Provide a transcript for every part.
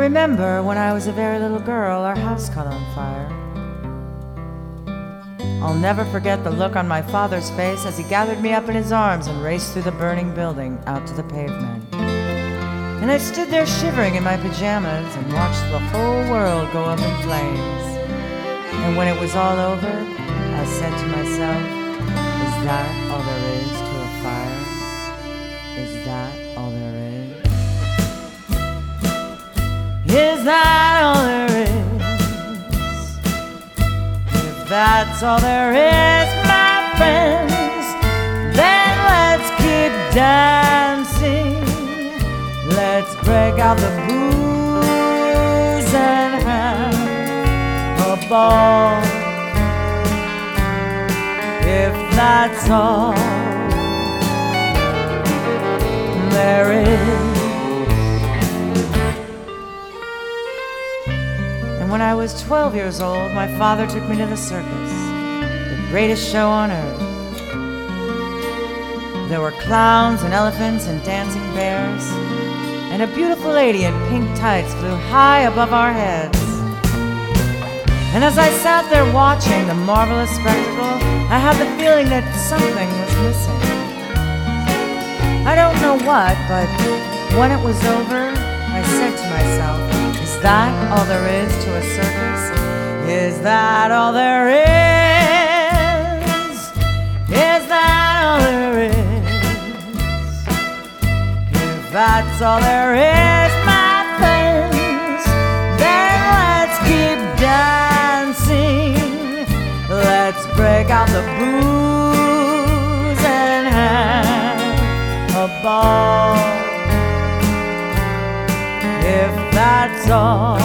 remember when I was a very little girl, our house caught on fire. I'll never forget the look on my father's face as he gathered me up in his arms and raced through the burning building out to the pavement. And I stood there shivering in my pajamas and watched the whole world go up in flames. And when it was all over, I said to myself, is that all there is to a fire? Is that all there is? Is that all there is? If that's all there is, my friends, then let's keep dancing. Let's break out the booze and have a ball. If that's all there is. And when I was 12 years old, my father took me to the circus, the greatest show on earth. There were clowns and elephants and dancing bears, and a beautiful lady in pink tights flew high above our heads. And as I sat there watching the marvelous spectacle, I had the feeling that something was missing. I don't know what, but when it was over, I said to myself, is that all there is to a circus? Is that all there is? Is that all there is? If that's all there is, my friends, then let's keep dancing. Let's break out the booze and have a ball. If that's all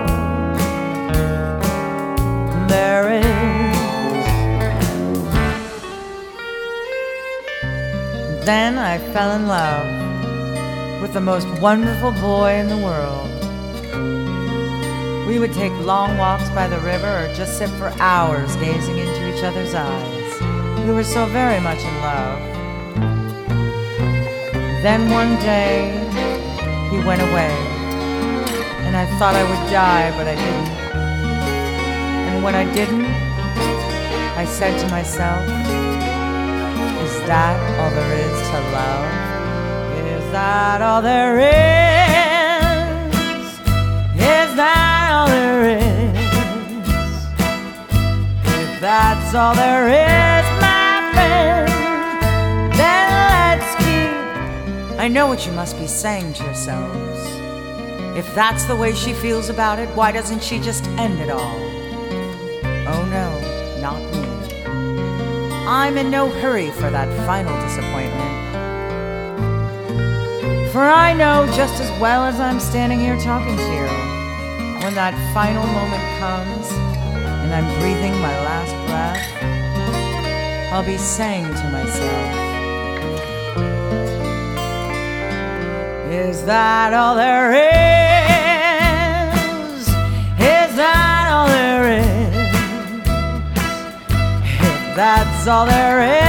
there is. Then I fell in love with the most wonderful boy in the world. We would take long walks by the river or just sit for hours gazing into each other's eyes. We were so very much in love. Then one day, he went away, and I thought I would die, but I didn't. And when I didn't, I said to myself, is that all there is to love? Is that all there is? Is that all there is? If that's all there is, my friend, then let's keep. I know what you must be saying to yourselves. If that's the way she feels about it, why doesn't she just end it all? Oh no, not me. I'm in no hurry for that final disappointment. For I know just as well as I'm standing here talking to you, when that final moment comes and I'm breathing my last breath, I'll be saying to myself, is that all there is? Is that all there is? If that's all there is,